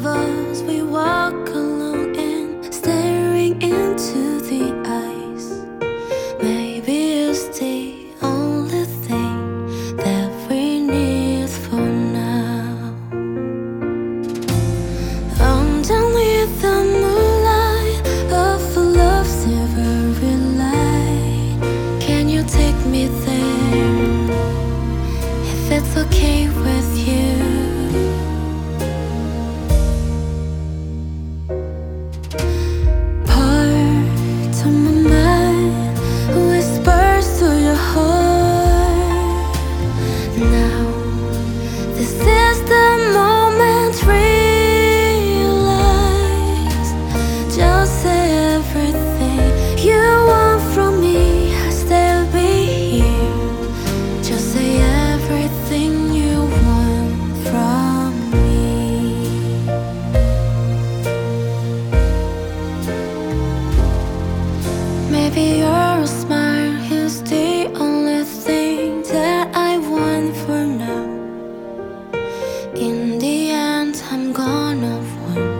us, we walk alone and staring into the eyes. Maybe it's the only thing that we need for now. Underneath the moonlight of a love's silvery light, can you take me there, if it's okay with you? Part of my mind whispers to your heart. Now, this is the moment, realize. Just say everything you want from me, I'll still be here. Just say everything you want from me. Maybe your smile is the only thing that I want for now. In the end, I'm gonna win.